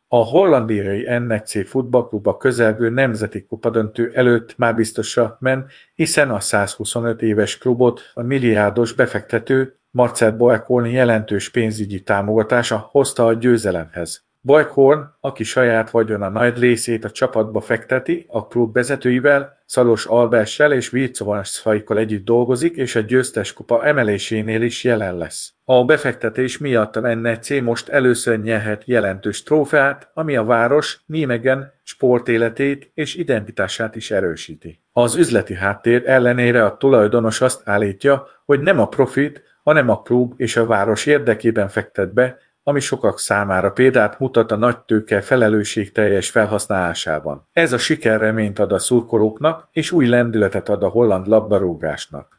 A hollandiai NEC futballklub a közelgő nemzeti kupadöntő előtt már biztosra ment, hiszen a 125 éves klubot a milliárdos befektető Marcel Boekhorn jelentős pénzügyi támogatása hozta a győzelemhez. Boekhorn, aki saját vagyona nagy részét a csapatba fekteti, a klub vezetőivel, Szalos Alberssel és Vircovaszaikkal együtt dolgozik, és a győztes kupa emelésénél is jelen lesz. A befektetés miatt a NEC most először nyerhet jelentős trófeát, ami a város Nijmegen sportéletét és identitását is erősíti. Az üzleti háttér ellenére a tulajdonos azt állítja, hogy nem a profit, hanem a klub és a város érdekében fektet be, ami sokak számára példát mutat a nagy tőke felelősségteljes felhasználásában. Ez a siker reményt ad a szurkolóknak, és új lendületet ad a holland labdarúgásnak.